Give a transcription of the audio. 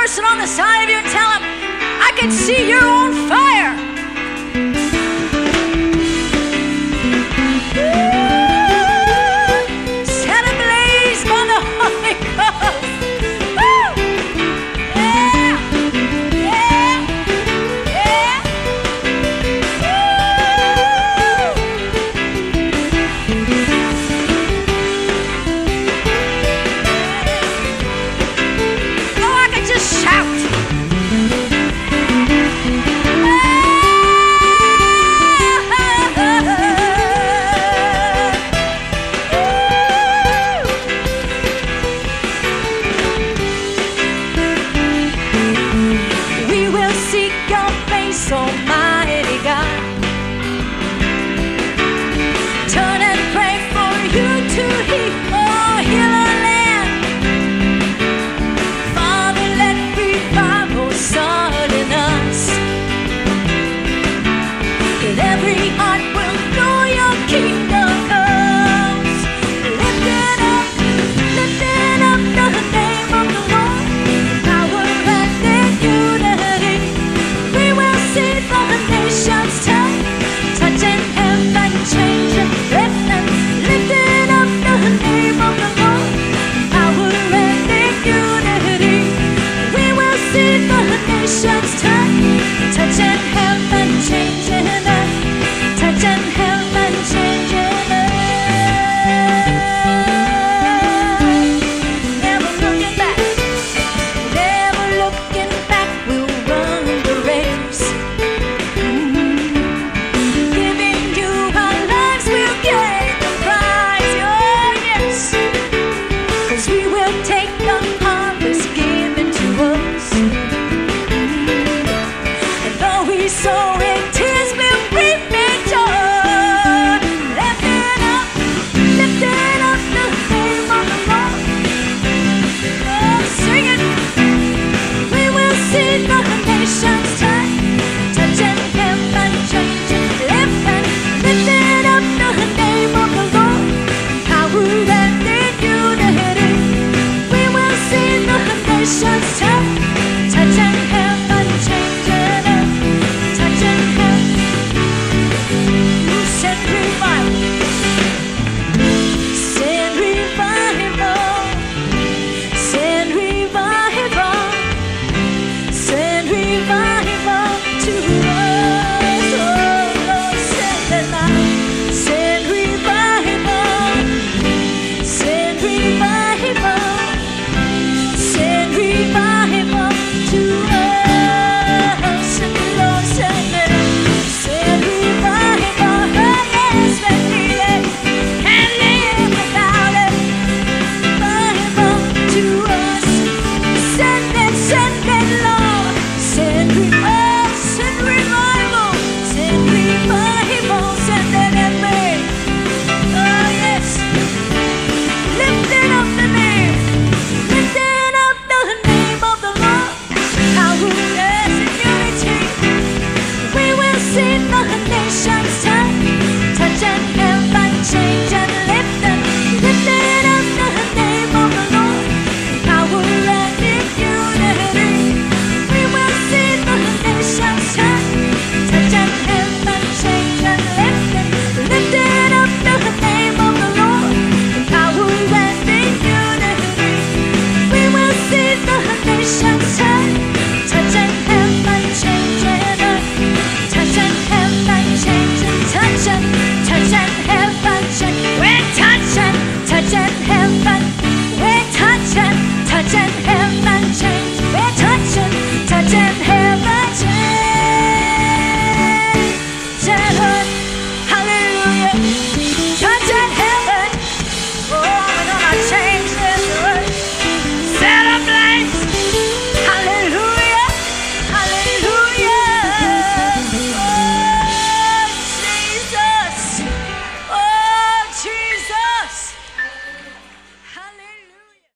person on the side of you and tell him, I can see you're on fire. Set ablaze by the Holy Ghost. Woo! Yeah! Yeah! Yeah! Oh, I can just shout. We will seek your face, Almighty God. Turn and pray for you to heal our land. Father, let revival start in us. That every heart will know your kingdom comes. Lifting up the name of the Lord. Power and in unity. We will see the nations turn. Touching heaven, changing heaven. Lifting up the name of the Lord. Power and in unity. We will see the nations turn. Touching heaven, changing earth. Touching heaven, changing earth. Never looking back. Never looking back. We'll run the race. Giving you our lives, we'll gain the prize. Oh, yes. 'Cause we will take the harvest given to us. And though we sow in tears, we'll reap in joy. Lifting up the name of the Lord. Oh, sing it. We will see the nations turn. Touching heaven, changing heaven. Lifting up the name of the Lord. Power and in unity. We will see the nations turn. Touching heaven, changing earth. Touching heaven. You send revival. Send revival. Send revival. Send revival to us. Oh, Lord, send it now. Send revival. Send revival. Send revival to us. And Lord, send it. Send revival. Oh, yes, let me live. Can't live without it. Revival to us.